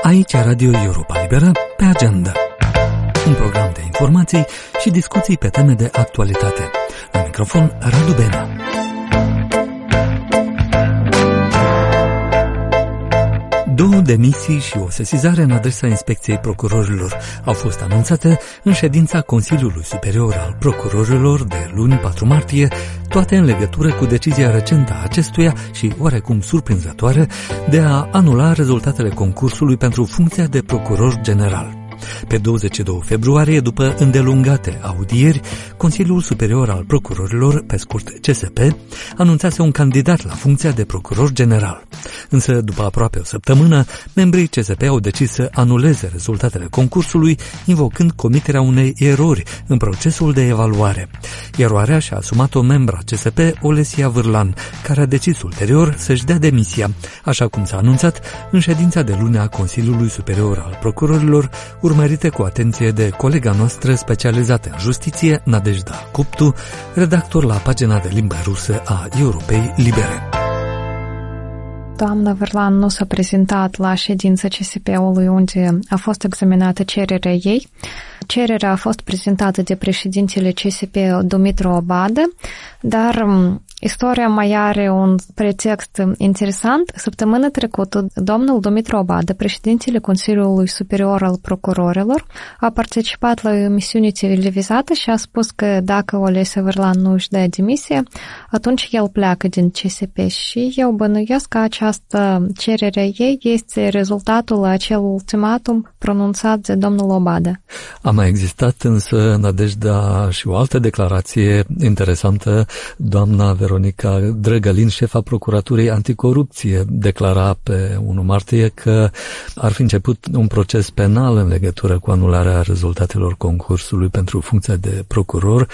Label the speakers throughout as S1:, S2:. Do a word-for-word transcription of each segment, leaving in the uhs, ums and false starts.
S1: Aici Radio Europa Liberă, pe agenda. Un program de informații și discuții pe teme de actualitate. La microfon, Radu Bena. Două demisii și o sesizare în adresa Inspecției Procurorilor au fost anunțate în ședința Consiliului Superior al Procurorilor de luni patru martie, toate în legătură cu decizia recentă a acestuia și oarecum surprinzătoare de a anula rezultatele concursului pentru funcția de procuror general. Pe douăzeci și doi februarie, după îndelungate audieri, Consiliul Superior al Procurorilor, pe scurt C S P, anunțase un candidat la funcția de procuror general. Însă, după aproape o săptămână, membrii C S P au decis să anuleze rezultatele concursului, invocând comiterea unei erori în procesul de evaluare. Eroarea și-a asumat-o membra C S P, Olesia Vârlan, care a decis ulterior să-și dea demisia, așa cum s-a anunțat în ședința de luni a Consiliului Superior al Procurorilor, urmărite cu atenție de colega noastră specializată în justiție, Nadejda Cuptu, redactor la pagina de limba rusă a Europei Libere.
S2: Doamna Vârlan nu s-a prezentat la ședința C S P-ului unde a fost examinată cererea ei. Cererea a fost prezentată de președintele C S P Dumitru Obadă, dar istoria mai are un pretext interesant. Săptămâna trecută, domnul Dumitru Obadă, președintele Consiliului Superior al Procurorilor, a participat la o emisiune televizată și a spus că dacă Olesia Vârlan nu își dă demisie, atunci el pleacă din C S P și eu bănuiesc că această cerere ei este rezultatul acel ultimatum pronunțat de domnul Obadă.
S1: A mai existat însă, Nadejda, și o altă declarație interesantă. Doamna Veronica Drăgălin, șefa Procuraturii Anticorupție, declara pe unu martie că ar fi început un proces penal în legătură cu anularea rezultatelor concursului pentru funcția de procuror,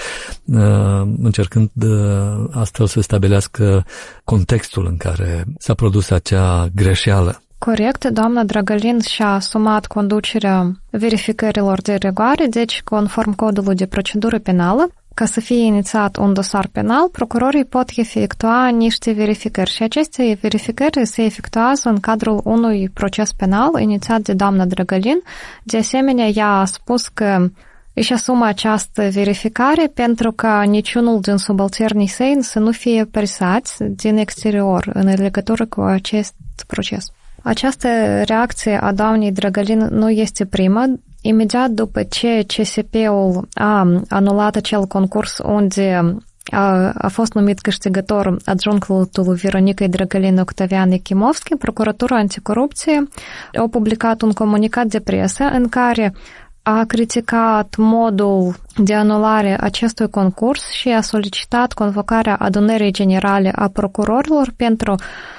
S1: încercând astfel să stabilească contextul în care s-a produs acea greșeală.
S2: Corect, doamna Drăgălin și-a asumat conducerea verificărilor de rigoare, deci, conform codului de procedură penală, ca să fie inițiat un dosar penal, procurorii pot efectua niște verificări și aceste verificări se efectuează în cadrul unui proces penal inițiat de doamna Drăgălin. De asemenea, ea a spus că își asumă această verificare pentru ca niciunul din subalternii săi să nu fie presați din exterior în legătură cu acest proces. Această reacție a doamnei Drăgălin nu este prima. Imediat după ce C S P-ul a anulat acel concurs unde a, a fost numit câștigător adjunctul Veronicăi Drăgălin Octavian Echimovski, Procuratura Anticorupție a publicat un comunicat de presă în care a criticat modul de anulare acestui concurs și a solicitat convocarea adunării generale a procurorilor pentru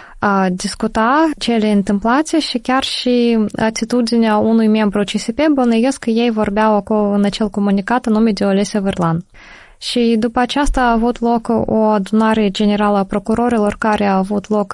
S2: a discuta cele întâmplate și chiar și atitudinea unui membru C S P, bănuiesc că ei vorbeau în acel comunicat în nume de Olesia Vârlan. Și după aceasta a avut loc o adunare generală a procurorilor care a avut loc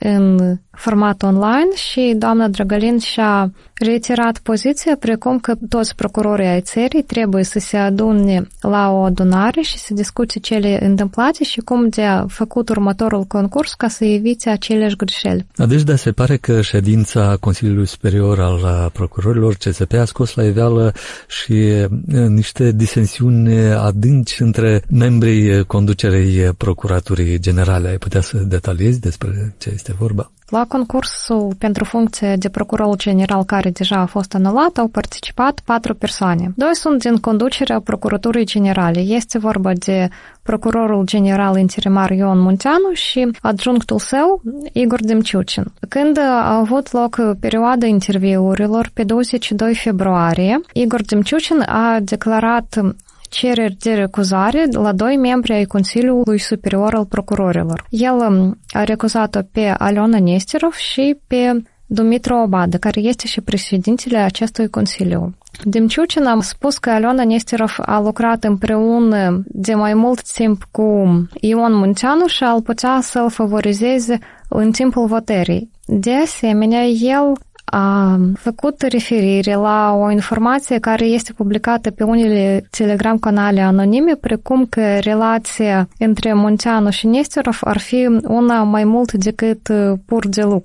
S2: în format online și doamna Drăgălin și-a reiterat poziția precum că toți procurorii ai țării trebuie să se adune la o adunare și să discute cele întâmplate și cum de a făcut următorul concurs ca să evite aceleași greșeli.
S1: Deci, da, se pare că ședința Consiliului Superior al Procurorilor C S P a scos la iveală și niște disensiuni adânci între membrii conducerei Procuraturii Generale. Ai putea să detaliezi despre ce este vorba?
S2: La concursul pentru funcție de procuror general care deja a fost anulat au participat patru persoane. Doi sunt din conducerea Procuraturii Generale. Este vorba de procurorul general interimar Ion Munteanu și adjunctul său, Igor Demciucin. Când a avut loc perioada interviurilor pe douăzeci și doi februarie, Igor Demciucin a declarat cereri de recuzare la doi membri ai Consiliului Superior al Procurorilor. El a recuzat-o pe Aliona Nesterov și pe Dumitru Obadă, care este și președintele acestui Consiliu. Demciucin a spus că Aliona Nesterov a lucrat împreună de mai mult timp cu Ion Munteanu și ar putea să-l favorizeze în timpul votării. De asemenea, el a făcut referire la o informație care este publicată pe unele telegram-canale anonime, precum că relația între Munteanu și Nesterov ar fi una mai mult decât pur de lucru.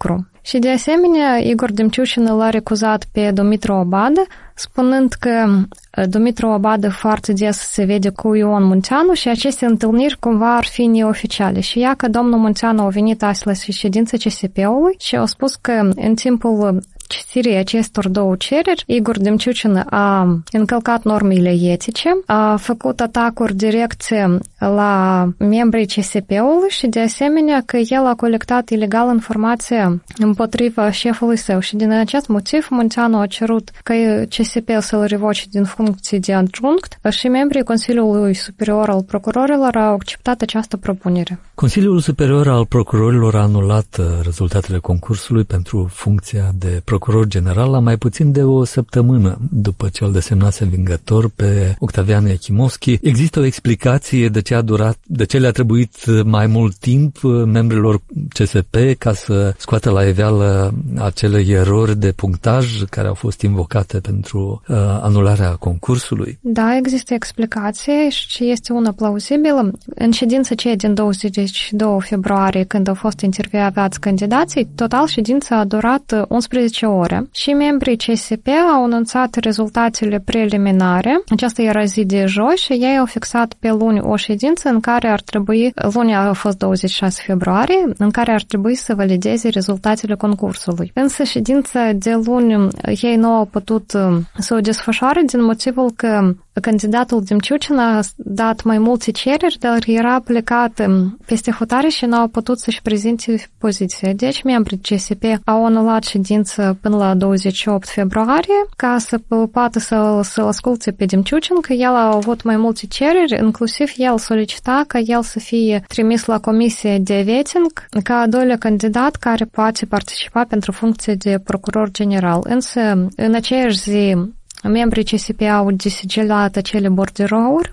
S2: Și de asemenea, Igor Demciucin l-a recuzat pe Dumitru Obadă, spunând că Dumitru Obadă foarte des se vede cu Ion Munteanu și aceste întâlniri cumva ar fi neoficiale. Și ea că domnul Munteanu a venit astăzi la ședința C S P-ului și a spus că în timpul citirii acestor două cereri, Igor Demciucin a încălcat normele etice, a făcut atacuri directe la membrii C S P-ului și de asemenea că el a colectat ilegal informație împotriva șefului său și din acest motiv Munteanu a cerut ca C S P să-l revoce din funcție de adjunct și membrii Consiliului Superior al Procurorilor au acceptat această propunere.
S1: Consiliul Superior al Procurorilor a anulat rezultatele concursului pentru funcția de procuror general la mai puțin de o săptămână după ce îl desemnase învingător pe Octavian Echimovski. Există o explicație de ce a durat, de ce le-a trebuit mai mult timp membrilor C S P ca să scoată la iveală acele erori de punctaj care au fost invocate pentru uh, anularea concursului?
S2: Da, există explicație și este una plauzibilă. În ședința aceea din douăzeci și doi februarie, când au fost intervievați candidații, total ședința a durat unsprezece ore și membrii C S P au anunțat rezultatele preliminare. Aceasta era zi de joi și ei au fixat pe luni o ședință în care ar trebui, luni a fost douăzeci și șase februarie, în care ar trebui să valideze rezultatele concursului. Însă ședința de luni ei nu au putut să o desfășoare din motivul că candidatul Demciucin a dat mai multe cereri, dar era plecat peste hotare și nu au putut să-și prezinte poziția. Deci, membrii C S P au anulat ședință până la douăzeci și opt februarie ca să poată să, să asculte pe Demciucin, că el a avut mai multe cereri, inclusiv el solicita ca el să fie trimis la comisie de vetting ca a doilea candidat care poate participa pentru funcție de procuror general. Însă, în aceeași zi, membrii C S P au desigilat acele borderouri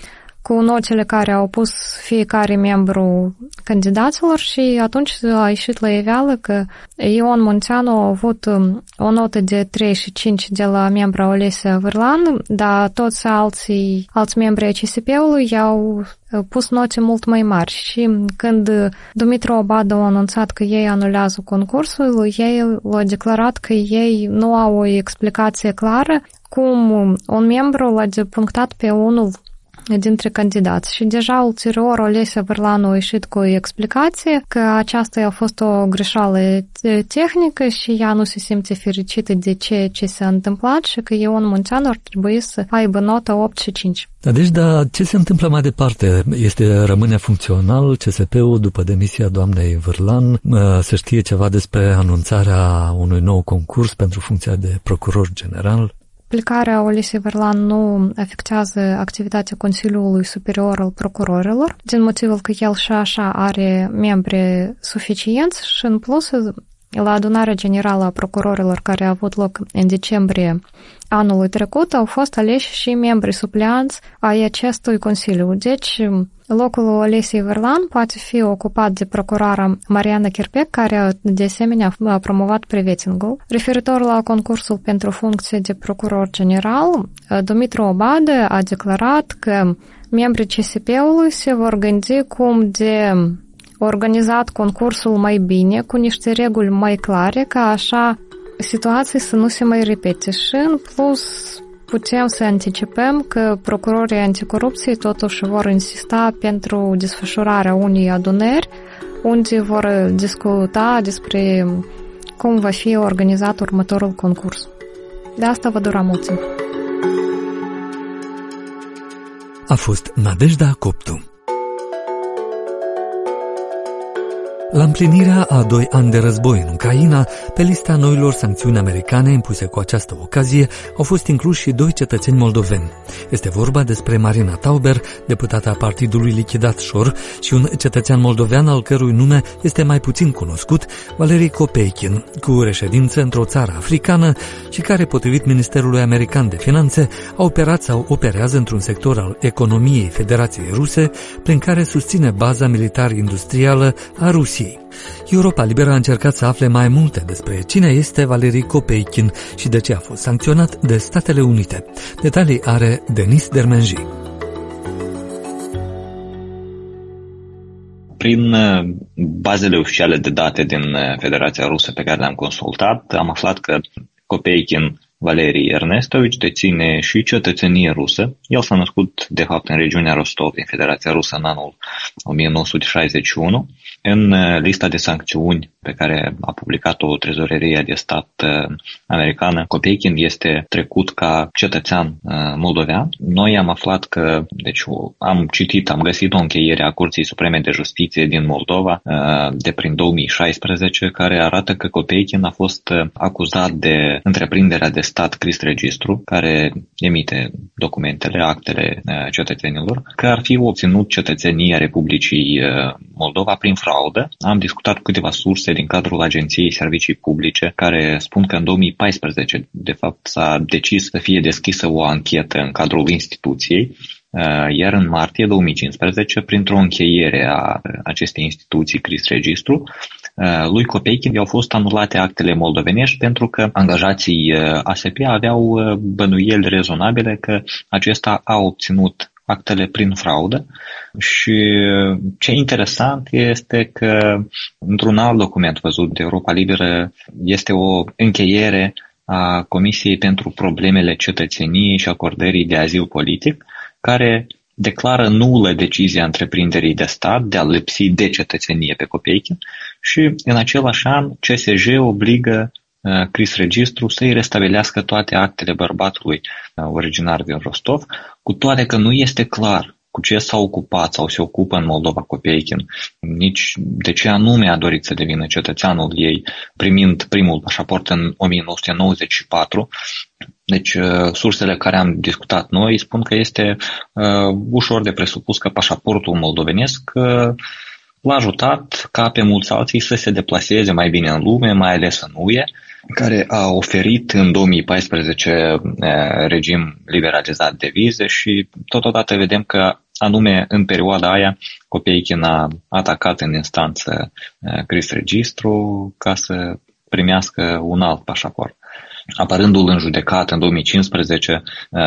S2: cu notele care au pus fiecare membru candidaților și atunci a ieșit la iveală că Ion Munteanu a avut o notă de trei și cinci de la membra Olesia Vârlan, dar toți alții, alți membri ai C S P-ului i-au pus note mult mai mari și când Dumitru Obadă a anunțat că ei anulează concursul, ei au declarat că ei nu au o explicație clară cum un membru l-a depunctat pe unul dintre candidați. Și deja ulterior Olesia Vârlan a ieșit cu o explicație că aceasta a fost o greșeală tehnică și ea nu se simte fericită de ce, ce s-a întâmplat și că Ion Munteanu ar trebui să aibă nota opt și cinci.
S1: Da, deci, dar ce se întâmplă mai departe? Este, rămâne funcțional C S P-ul după demisia doamnei Vârlan? Se știe ceva despre anunțarea unui nou concurs pentru funcția de procuror general?
S2: Plecarea Olesiei Vârlan nu afectează activitatea Consiliului Superior al Procurorilor, din motivul că el și așa are membri suficienți și în plus la adunarea generală a procurorilor care a avut loc în decembrie anului trecut au fost aleși și membri supleanți ai acestui Consiliu. Deci locul Olesiei Vârlan poate fi ocupat de procurora Mariana Chirpec, care de asemenea a promovat pre-vetting-ul. Referitor la concursul pentru funcție de procuror general, Dumitru Obadă a declarat că membrii C S P-ului se vor gândi cum de organizat concursul mai bine, cu niște reguli mai clare, ca așa situații să nu se mai repete. Și în plus putem să anticipăm că procurorii anticorupție totuși vor insista pentru desfășurarea unei adunări unde vor discuta despre cum va fi organizat următorul concurs. De asta va dura mult timp.
S1: A fost Nadejda Coptu. La împlinirea a doi ani de război în Ucraina, pe lista noilor sancțiuni americane impuse cu această ocazie, au fost incluși și doi cetățeni moldoveni. Este vorba despre Marina Tauber, deputată a partidului lichidat Șor, și un cetățean moldovean al cărui nume este mai puțin cunoscut, Valeri Kopeikin, cu reședință într-o țară africană și care, potrivit Ministerului American de Finanțe, a operat sau operează într-un sector al economiei Federației Ruse, prin care susține baza militar-industrială a Rusiei. Europa Liberă a încercat să afle mai multe despre cine este Valeri Kopeikin și de ce a fost sancționat de Statele Unite. Detalii are Denis Dermenji.
S3: Prin bazele oficiale de date din Federația Rusă pe care le-am consultat, am aflat că Kopeikin Valeri Ernestovici deține și cetățenie rusă. El s-a născut, de fapt, în regiunea Rostov, din Federația Rusă, în anul nouăsprezece șaizeci și unu. În lista de sancțiuni pe care a publicat-o Trezoreria de Stat americană, Kopeikin este trecut ca cetățean moldovean. Noi am aflat că, deci am citit, am găsit o încheiere a Curții Supreme de Justiție din Moldova de prin două mii șaisprezece, care arată că Kopeikin a fost acuzat de întreprinderea de stat Crist Registru, care emite documentele, actele cetățenilor, că ar fi obținut cetățenia Republicii Moldova prin fraudă. Am discutat cu câteva surse din cadrul Agenției Servicii Publice care spun că în două mii paisprezece, de fapt, s-a decis să fie deschisă o anchetă în cadrul instituției, iar în martie două mii cincisprezece, printr-o încheiere a acestei instituții Crist Registru, lui Kopeikin i-au fost anulate actele moldovenești pentru că angajații A S P aveau bănuieli rezonabile că acesta a obținut actele prin fraudă. Și ce interesant este că într-un alt document văzut de Europa Liberă este o încheiere a Comisiei pentru Problemele Cetățeniei și Acordării de Azil Politic, care declară nulă decizia întreprinderii de stat de a lipsi de cetățenie pe Kopeikin și în același an C S J obligă uh, Crist Registru să-i restabilească toate actele bărbatului uh, originar din Rostov, cu toate că nu este clar cu ce s-a ocupat sau se ocupă în Moldova Kopeikin, nici de ce anume a dorit să devină cetățeanul ei, primind primul pașaport în nouăsprezece nouăzeci și patru. Deci, sursele care am discutat noi spun că este uh, ușor de presupus că pașaportul moldovenesc uh, l-a ajutat ca pe mulți alții să se deplaseze mai bine în lume, mai ales în U E, care a oferit în două mii paisprezece uh, regim liberalizat de vize și totodată vedem că anume în perioada aia Kopeikin a atacat în instanță uh, Crist Registru ca să primească un alt pașaport. Apărându-l în judecată în două mii cincisprezece,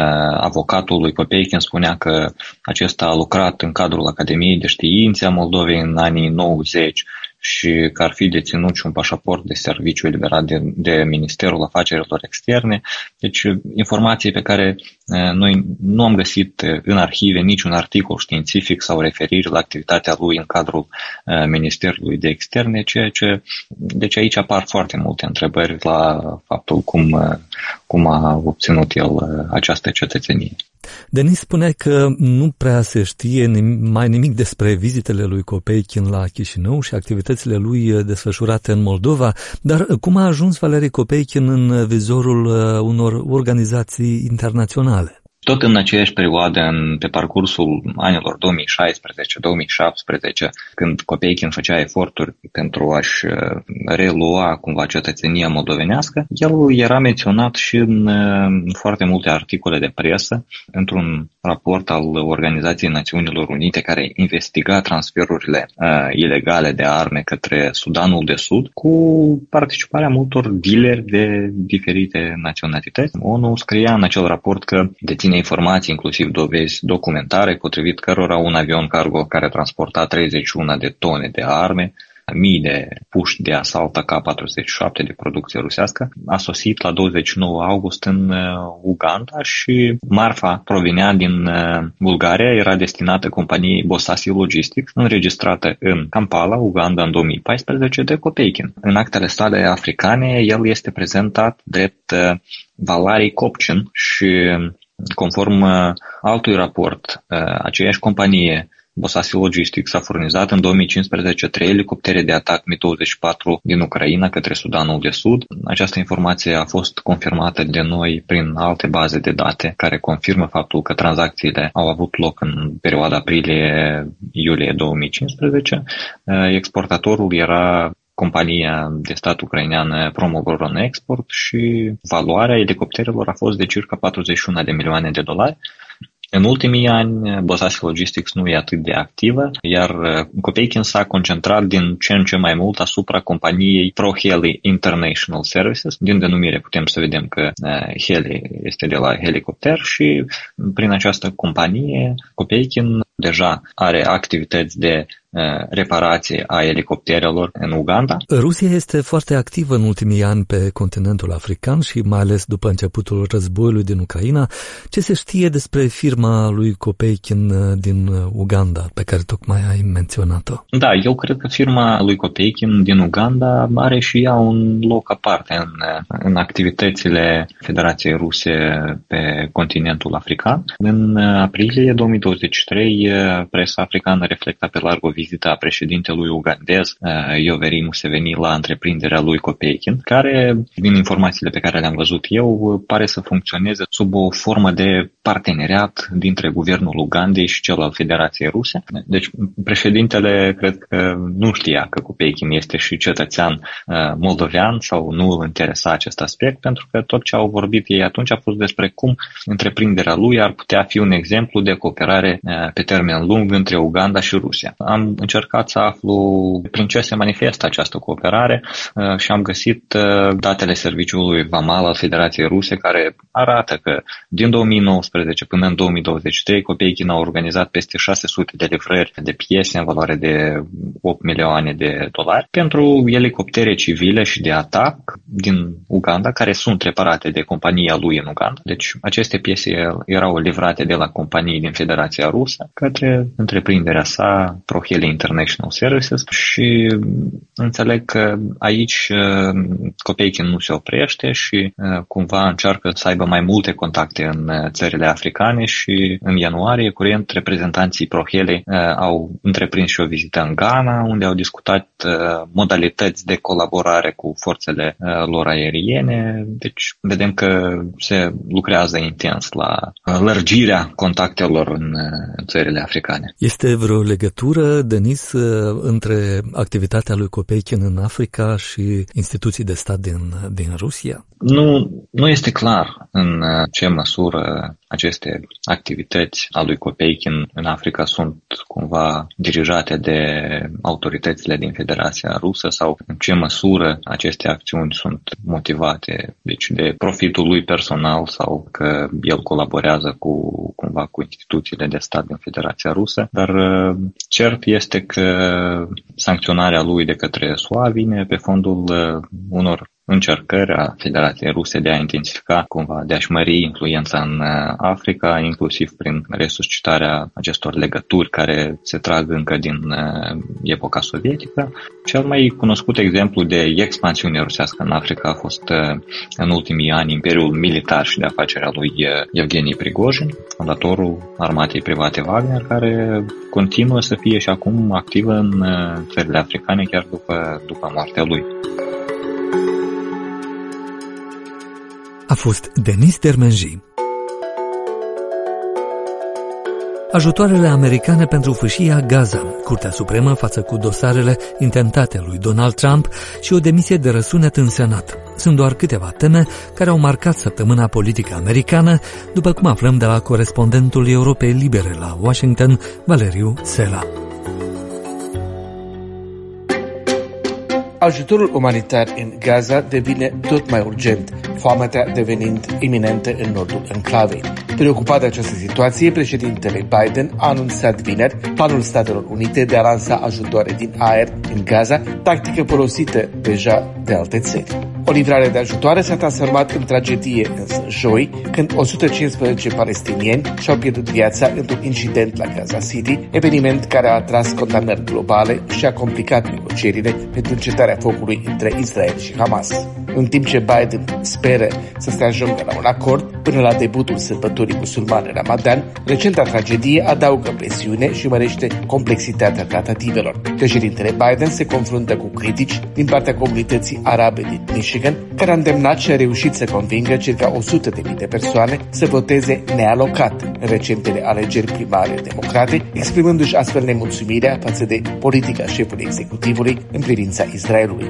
S3: avocatul lui Kopeikin spunea că acesta a lucrat în cadrul Academiei de Științe a Moldovei în anii nouăzeci și că ar fi deținut și un pașaport de serviciu eliberat de, de Ministerul Afacerilor Externe. Deci informații pe care noi nu am găsit în arhive niciun articol științific sau referiri la activitatea lui în cadrul Ministerului de Externe, ceea ce, deci aici apar foarte multe întrebări la faptul cum, cum a obținut el această cetățenie.
S1: Denis spune că nu prea se știe mai nimic despre vizitele lui Kopeikin la Chișinău și activitățile lui desfășurate în Moldova, dar cum a ajuns Valeri Kopeikin în vizorul unor organizații internaționale?
S3: Tot în aceeași perioadă, în, pe parcursul anilor două mii șaisprezece două mii șaptesprezece, când Kopeikin făcea eforturi pentru a-și relua cumva cetățenia moldovenească, el era menționat și în, în foarte multe articole de presă, într-un raport al Organizației Națiunilor Unite care investiga transferurile uh, ilegale de arme către Sudanul de Sud, cu participarea multor dealeri de diferite naționalități. ONU scria în acel raport că deține informații, inclusiv dovezi documentare, potrivit cărora un avion cargo care transporta treizeci și unu de tone de arme, mii de puști de asalt A K patruzeci și șapte de producție rusească, a sosit la douăzeci și nouă august în Uganda și marfa provenea din Bulgaria, era destinată companiei Bosasi Logistics, înregistrată în Kampala, Uganda, în două mii paisprezece de Kopeikin. În actele sale africane, el este prezentat drept Valeri Kopchin și conform altui raport, aceeași companie Bosasi Logistics a furnizat în două mii cincisprezece trei elicoptere de atac Mi douăzeci și patru din Ucraina către Sudanul de Sud. Această informație a fost confirmată de noi prin alte baze de date care confirmă faptul că tranzacțiile au avut loc în perioada aprilie-iulie două mii cincisprezece. Exportatorul era compania de stat ucraineană Promogoron Export și valoarea elicopterelor a fost de circa patruzeci și unu de milioane de dolari. În ultimii ani, Bosasi Logistics nu e atât de activă, iar Kopeikin s-a concentrat din ce în ce mai mult asupra companiei ProHeli International Services. Din denumire putem să vedem că Heli este de la helicopter și prin această companie Kopeikin deja are activități de reparație a elicopterelor în Uganda.
S1: Rusia este foarte activă în ultimii ani pe continentul african și mai ales după începutul războiului din Ucraina. Ce se știe despre firma lui Kopeikin din Uganda, pe care tocmai ai menționat-o?
S3: Da, eu cred că firma lui Kopeikin din Uganda are și ea un loc aparte în, în activitățile Federației Ruse pe continentul african. În aprilie două mii douăzeci și trei, presa africană reflecta pe larg o vizită a președintelui ugandez Yoweri Museveni la întreprinderea lui Kopeikin, care, din informațiile pe care le-am văzut eu, pare să funcționeze sub o formă de parteneriat dintre guvernul Ugandei și cel al Federației Ruse. Deci, președintele cred că nu știa că Kopeikin este și cetățean moldovean sau nu îl interesa acest aspect, pentru că tot ce au vorbit ei atunci a fost despre cum întreprinderea lui ar putea fi un exemplu de cooperare pe termen lung între Uganda și Rusia. Am încercat să aflu prin ce se manifestă această cooperare și am găsit datele serviciului vamal al Federației Ruse, care arată că din două mii nouăsprezece până în două mii douăzeci și trei Kopeikin a organizat peste șase sute de livrări de piese în valoare de opt milioane de dolari pentru elicoptere civile și de atac din Uganda, care sunt reparate de compania lui în Uganda. Deci aceste piese erau livrate de la companii din Federația Rusă către întreprinderea sa Proheli International Services și înțeleg că aici Kopeikin nu se oprește și cumva încearcă să aibă mai multe contacte în țările africane și în ianuarie curent reprezentanții Proheli au întreprins și o vizită în Ghana, unde au discutat modalități de colaborare cu forțele lor aeriene. Deci vedem că se lucrează intens la lărgirea contactelor în țările africane.
S1: Este vreo legătură, Denis, între activitatea lui Kopeikin în Africa și instituții de stat din, din Rusia?
S3: Nu, nu este clar în ce măsură aceste activități a lui Kopeikin în Africa sunt cumva dirijate de autoritățile din Federația Rusă sau în ce măsură aceste acțiuni sunt motivate deci de profitul lui personal sau că el colaborează cu cumva cu instituțiile de stat din Federația Rusă, dar cert este că sancționarea lui de către S U A vine pe fondul unor încercări a Federației Ruse de a intensifica, cumva, de a-și mări influența în Africa, inclusiv prin resuscitarea acestor legături care se trag încă din epoca sovietică. Cel mai cunoscut exemplu de expansiune rusească în Africa a fost în ultimii ani Imperiul Militar și de afacerea lui Evgeni Prigozhin, fondatorul armatei private Wagner, care continuă să fie și acum activă în țările africane chiar după, după moartea lui.
S1: A fost Denis Dermenji. Ajutoarele americane pentru fâșia Gaza, Curtea Supremă față cu dosarele intentate lui Donald Trump și o demisie de răsunet în Senat. Sunt doar câteva teme care au marcat săptămâna politică americană, după cum aflăm de la corespondentul Europei Libere la Washington, Valeriu Sela.
S4: Ajutorul umanitar în Gaza devine tot mai urgent, foametea devenind iminentă în nordul enclavei. Preocupat de această situație, președintele Biden a anunțat vineri planul Statelor Unite de a lansa ajutoare din aer în Gaza, tactică folosită deja de alte țări. O livrare de ajutoare s-a transformat în tragedie însă joi, când o sută cincisprezece palestinieni și-au pierdut viața într-un incident la Gaza City, eveniment care a atras condamnări globale și a complicat negocierile pentru încetarea focului între Israel și Hamas. În timp ce Biden speră să se ajungă la un acord până la debutul sărbătorii musulmane Ramadan, recenta tragedie adaugă presiune și mărește complexitatea tratativelor. Președintele Biden se confruntă cu critici din partea comunității arabe din Michigan, care a îndemnat și a reușit să convingă circa o sută de mii de persoane să voteze nealocat în recentele alegeri primare democrate, exprimându-și astfel nemulțumirea față de politica șefului executivului în privința Israelului.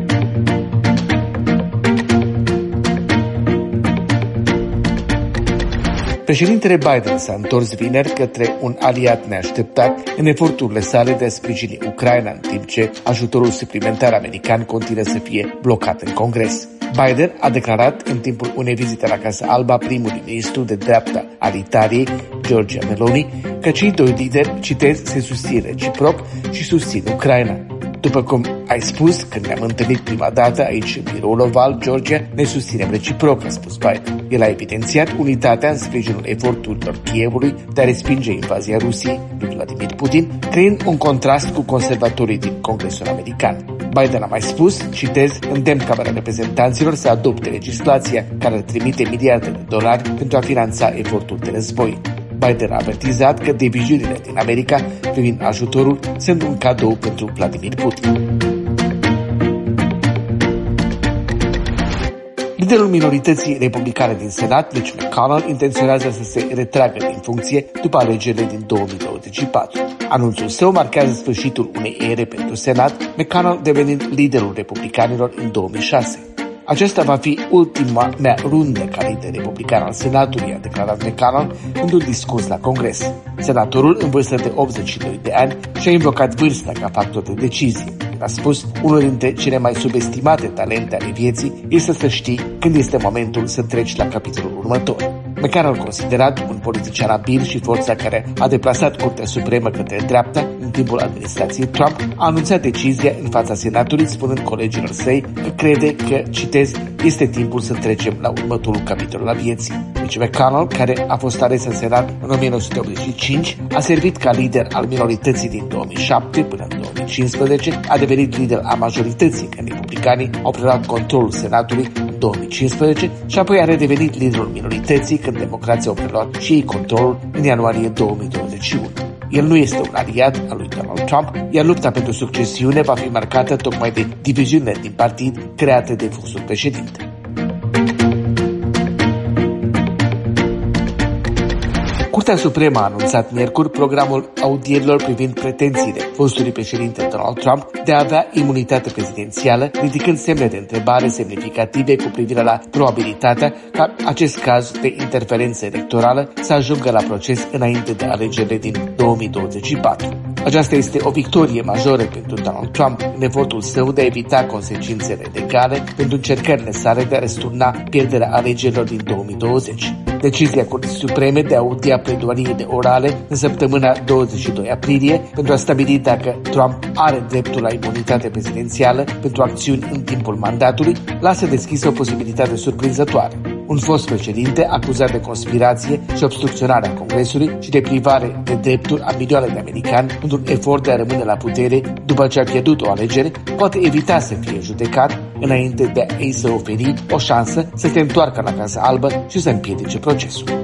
S4: Președintele Biden s-a întors vineri către un aliat neașteptat în eforturile sale de a sprijini Ucraina, în timp ce ajutorul suplimentar american continuă să fie blocat în Congres. Biden a declarat în timpul unei vizite la Casa Albă primul ministru de dreapta al Italiei, Giorgia Meloni, că cei doi lideri, citez, se susțin reciproc și susțin Ucraina. După cum ai spus, când ne-am întâlnit prima dată aici în biroul oval, Georgia, ne susținem reciproc, a spus Biden. El a evidențiat unitatea în sprijinul eforturilor Kievului de a respinge invazia Rusiei lui Vladimir Putin, creând un contrast cu conservatorii din Congresul American. Biden a mai spus, citez, îndemn Camera Reprezentanților să adopte legislația care ar trimite miliarde de dolari pentru a finanța efortul de război. Biden a avertizat că diviziunile din America privind ajutorul sunt un cadou pentru Vladimir Putin. Liderul minorității republicane din Senat, Mitch McConnell, intenționează să se retragă din funcție după alegerile din două mii douăzeci și patru. Anunțul său marchează sfârșitul unei ere pentru Senat, McConnell devenind liderul republicanilor în două mii șase. Aceasta va fi ultima mea rundă ca lider republican al Senatului, a declarat McConnell într-un discurs la Congres. Senatorul, în vârstă de optzeci și doi de ani, și-a invocat vârsta ca factor de decizie. A spus, unul dintre cele mai subestimate talente ale vieții este să știi când este momentul să treci la capitolul următor. McConnell, considerat un politician abil și forța care a deplasat Curtea Supremă către dreapta în timpul administrației Trump, a anunțat decizia în fața Senatului, spunând colegilor săi că crede că, citez, este timpul să trecem la următorul capitol al vieții. Deci McConnell, care a fost ales în Senat în o mie nouă sute optzeci și cinci, a servit ca lider al minorității din două mii șapte până în două mii cincisprezece, a devenit lider a majorității când republicanii au preluat controlul Senatului în două mii cincisprezece și apoi a redevenit liderul minorității când democrații au preluat și ei controlul în ianuarie două mii douăzeci și unu. El nu este un aliat al lui Donald Trump, iar lupta pentru succesiune va fi marcată tocmai de diviziunile din partid create de fostul președinte. Curtea Supremă a anunțat miercuri programul audierilor privind pretențiile fostului președinte Donald Trump de a avea imunitate prezidențială, ridicând semne de întrebare semnificative cu privire la probabilitatea ca acest caz de interferență electorală să ajungă la proces înainte de alegerile din două mii douăzeci și patru. Aceasta este o victorie majoră pentru Donald Trump în efortul său de a evita consecințele legale pentru încercările sale de a răsturna pierderea alegerilor din două mii douăzeci. Decizia Curții Supreme de a audia pledoariile orale în săptămâna douăzeci și doi aprilie pentru a stabili dacă Trump are dreptul la imunitate prezidențială pentru acțiuni în timpul mandatului, lasă deschisă o posibilitate surprinzătoare. Un fost președinte acuzat de conspirație și obstrucționare a Congresului și de privare de drepturi a milioane de americani într-un efort de a rămâne la putere după ce a pierdut o alegere, poate evita să fie judecat înainte de a ei să oferi o șansă să se întoarcă la Casa Albă și să împiedice procesul.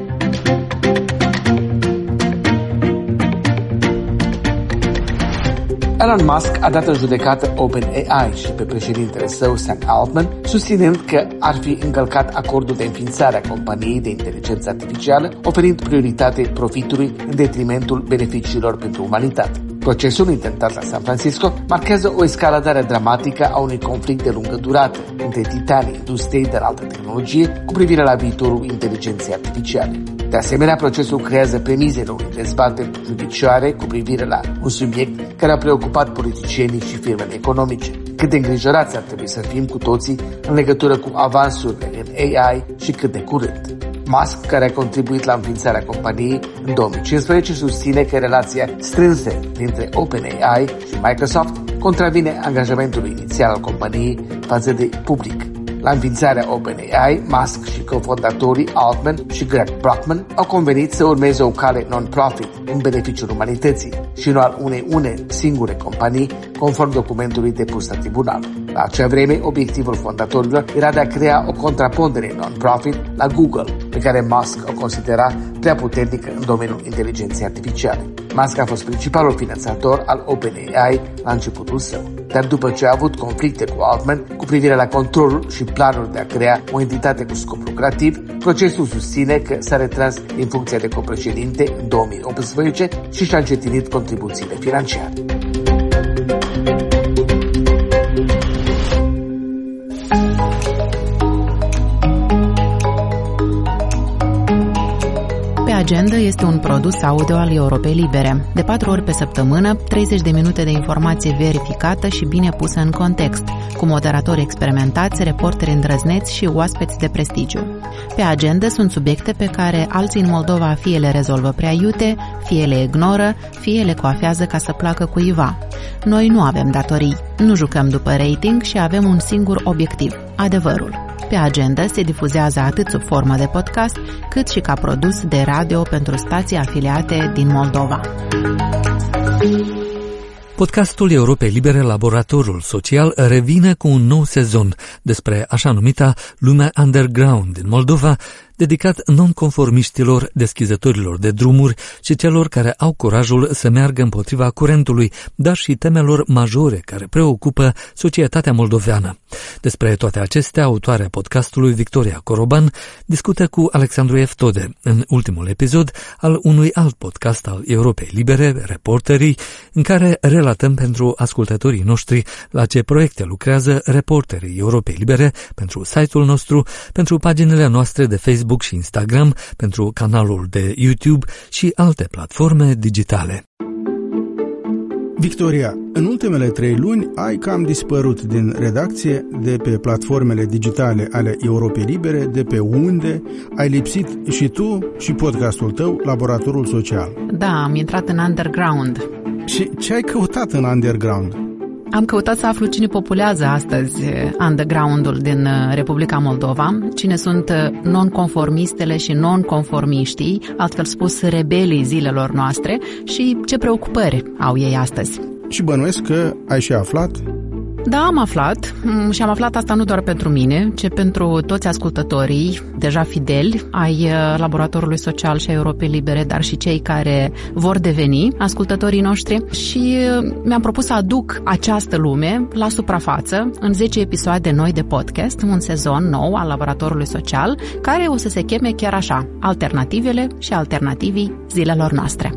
S4: Elon Musk a dat în judecată OpenAI și pe președintele său, Sam Altman, susținând că ar fi încălcat acordul de înființare a companiei de inteligență artificială, oferind prioritate profitului în detrimentul beneficiilor pentru umanitate. Procesul intentat la San Francisco marchează o escaladare dramatică a unui conflict de lungă durată între titanii industriei de înaltă tehnologie cu privire la viitorul inteligenței artificiale. De asemenea, procesul creează premizele unei dezbateri judiciare cu privire la un subiect care a preocupat politicienii și firmele economice. Cât de îngrijorați ar trebui să fim cu toții în legătură cu avansurile în A I și cât de curând. Musk, care a contribuit la înființarea companiei în două mii cincisprezece, susține că relația strânsă dintre OpenAI și Microsoft contravine angajamentului inițial al companiei față de public. La înființarea OpenAI, Musk și cofondatorii Altman și Greg Brockman au convenit să urmeze o cale non-profit în beneficiul umanității și nu al unei une singure companii, conform documentului depus la tribunal. La acea vreme, obiectivul fondatorilor era de a crea o contrapondere non-profit la Google, pe care Musk o considera prea puternică în domeniul inteligenței artificiale. Musk a fost principalul finanțator al OpenAI la începutul său, dar după ce a avut conflicte cu Altman cu privire la controlul și planul de a crea o entitate cu scop lucrativ, procesul susține că s-a retras din funcția de copreședinte în două mii optsprezece și și-a încetinit contribuțiile financiare.
S5: Pe Agenda este un produs audio al Europei Libere. De patru ori pe săptămână, treizeci de minute de informație verificată și bine pusă în context, cu moderatori experimentați, reporteri îndrăzneți și oaspeți de prestigiu. Pe agenda sunt subiecte pe care alții în Moldova fie le rezolvă prea iute, fie le ignoră, fie le coafează ca să placă cuiva. Noi nu avem datorii, nu jucăm după rating și avem un singur obiectiv, adevărul. Pe agenda se difuzează atât sub formă de podcast, cât și ca produs de radio pentru stații afiliate din Moldova.
S1: Podcastul Europei Libere, Laboratorul Social, revine cu un nou sezon despre așa numita lumea underground din Moldova, dedicat nonconformiștilor, deschizătorilor de drumuri și celor care au curajul să meargă împotriva curentului, dar și temelor majore care preocupă societatea moldoveană. Despre toate acestea, autoarea podcastului Victoria Coroban discută cu Alexandru Eftode în ultimul episod al unui alt podcast al Europei Libere, Reporterii, în care relatăm pentru ascultătorii noștri la ce proiecte lucrează reporterii Europei Libere pentru site-ul nostru, pentru paginile noastre de Facebook și Instagram, pentru canalul de YouTube și alte platforme digitale.
S6: Victoria, în ultimele trei luni ai cam dispărut din redacție, de pe platformele digitale ale Europei Libere, de pe unde ai lipsit și tu și podcastul tău, Laboratorul Social.
S5: Da, am intrat în underground.
S6: Și ce ai căutat în underground?
S5: Am căutat să aflu cine populează astăzi underground-ul din Republica Moldova, cine sunt nonconformistele și nonconformiștii, altfel spus rebelii zilelor noastre, și ce preocupări au ei astăzi.
S6: Și bănuiesc că ai și aflat?
S5: Da, am aflat și am aflat asta nu doar pentru mine, ci pentru toți ascultătorii deja fideli ai Laboratorului Social și a Europei Libere, dar și cei care vor deveni ascultătorii noștri, și mi-am propus să aduc această lume la suprafață în zece episoade noi de podcast, un sezon nou al Laboratorului Social, care o să se cheme chiar așa, Alternativele și Alternativii zilelor noastre.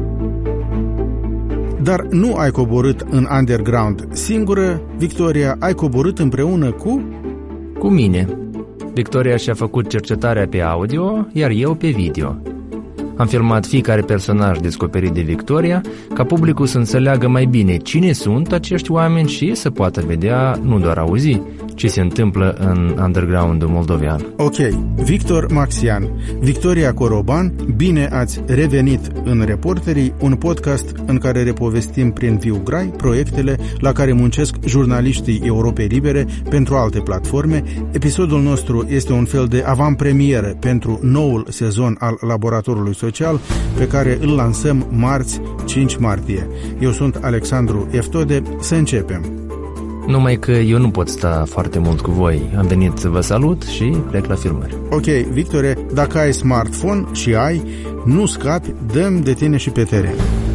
S6: Dar nu ai coborât în underground singură, Victoria, ai coborât împreună cu...
S7: Cu mine. Victoria și-a făcut cercetarea pe audio, iar eu pe video. Am filmat fiecare personaj descoperit de Victoria, ca publicul să înțeleagă mai bine cine sunt acești oameni și să poată vedea, nu doar auzi, ce se întâmplă în underground-ul moldovean.
S6: Ok, Victor Maxian, Victoria Coroban, bine ați revenit în Reporterii, un podcast în care repovestim prin viu grai proiectele la care muncesc jurnaliștii Europei Libere pentru alte platforme. Episodul nostru este un fel de avantpremieră pentru noul sezon al Laboratorului Social, pe care îl lansăm marți, cinci martie. Eu sunt Alexandru Eftode, să începem.
S7: Numai că eu nu pot sta foarte mult cu voi. Am venit să vă salut și plec la filmări.
S6: Ok, Victore, dacă ai smartphone și ai, nu scapi, dăm de tine și pe teren.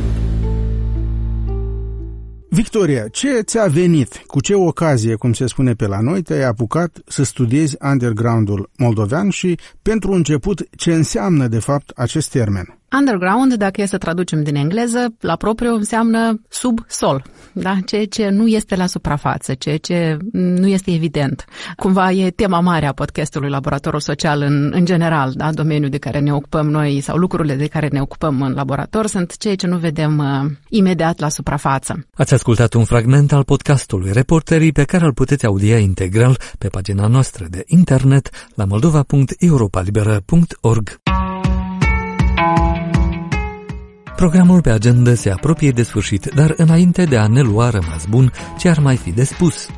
S6: Victoria, ce ți-a venit, cu ce ocazie, cum se spune pe la noi, te-ai apucat să studiezi underground-ul moldovean și, pentru început, ce înseamnă, de fapt, acest termen?
S5: Underground, dacă e să traducem din engleză, la propriu înseamnă sub sol, da? Ceea ce nu este la suprafață, ceea ce nu este evident. Cumva e tema mare a podcastului Laboratorul Social în, în general, da? Domeniul de care ne ocupăm noi sau lucrurile de care ne ocupăm în laborator sunt ceea ce nu vedem uh, imediat la suprafață.
S1: Ați ascultat un fragment al podcastului Reporterii, pe care îl puteți audia integral pe pagina noastră de internet la moldova punct europalibera punct org. Programul pe agenda se apropie de sfârșit, dar înainte de a ne lua rămas bun, ce ar mai fi de spus?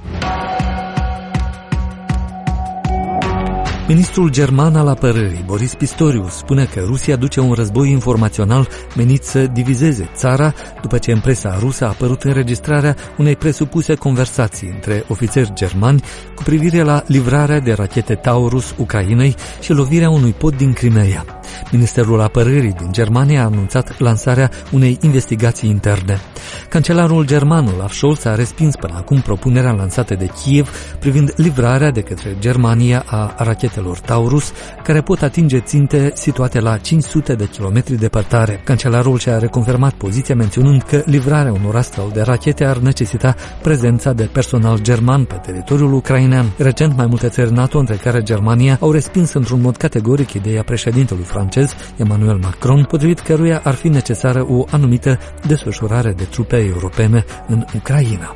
S1: Ministrul german al apărării, Boris Pistorius, spune că Rusia duce un război informațional menit să divizeze țara, după ce în presa rusă a apărut înregistrarea unei presupuse conversații între ofițeri germani cu privire la livrarea de rachete Taurus Ucrainei și lovirea unui pod din Crimea. Ministerul apărării din Germania a anunțat lansarea unei investigații interne. Cancelarul german Olaf Scholz a respins până acum propunerea lansată de Kiev privind livrarea de către Germania a rachetelor Taurus, care pot atinge ținte situate la cinci sute de kilometri departare. Cancelarul și-a reconfirmat poziția menționând că livrarea unor astfel de rachete ar necesita prezența de personal german pe teritoriul ucrainean. Recent, mai multe țări NATO, între care Germania, au respins într-un mod categoric ideea președintelui francez francez Emmanuel Macron, potrivit căruia ar fi necesară o anumită desfășurare de trupe europene în Ucraina.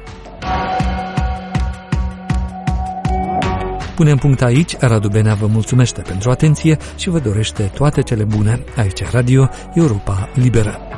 S1: Punem punct aici, Radu Benea vă mulțumește pentru atenție și vă dorește toate cele bune aici Radio Europa Liberă.